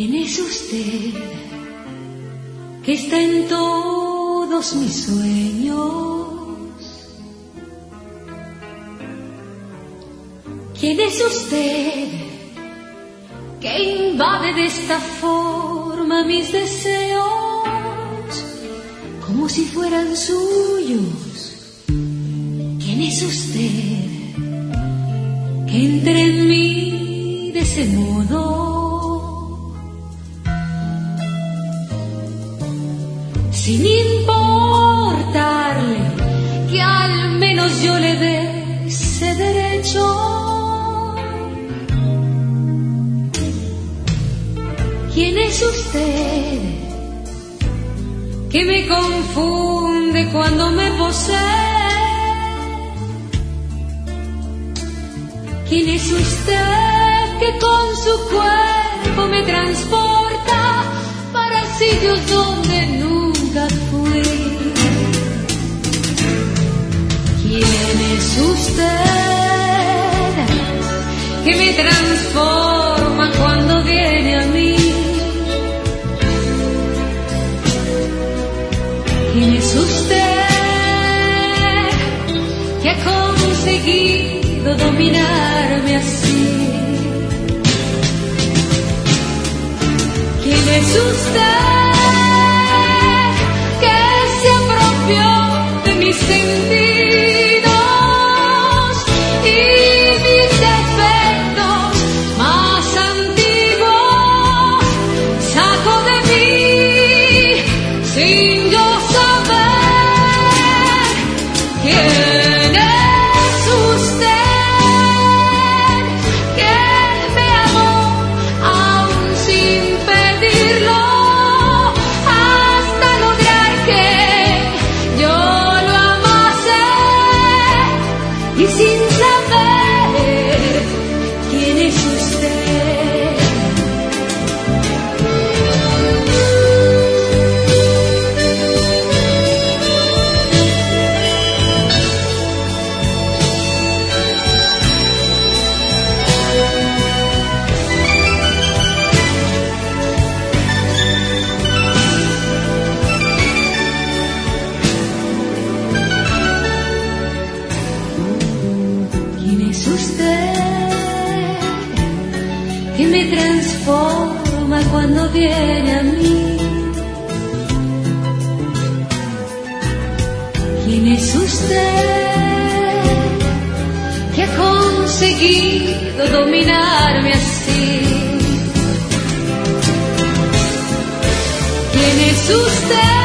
¿Quién es usted que está en todos mis sueños? ¿Quién es usted que invade de esta forma mis deseos como si fueran suyos? ¿Quién es usted que entra en mí de ese modo? Sin importarle que al menos yo le dé ese derecho. ¿Quién es usted que me confunde cuando me posee? ¿Quién es usted que con su cuerpo me transporta para sitios donde nunca fui? ¿Quién es usted que me transforma cuando viene a mí? ¿Quién es usted que ha conseguido dominarme así? ¿Quién es usted que se apropió de mis sentidos y mis defectos más antiguos sacó de mí sin yo saber? ¿Quién es usted que me amó aún sin pedirlo hasta lograr que yo lo amase y sin saber quién es usted? ¿Quién es usted que me transforma cuando viene a mí? ¿Quién es usted que ha conseguido dominarme así? ¿Quién es usted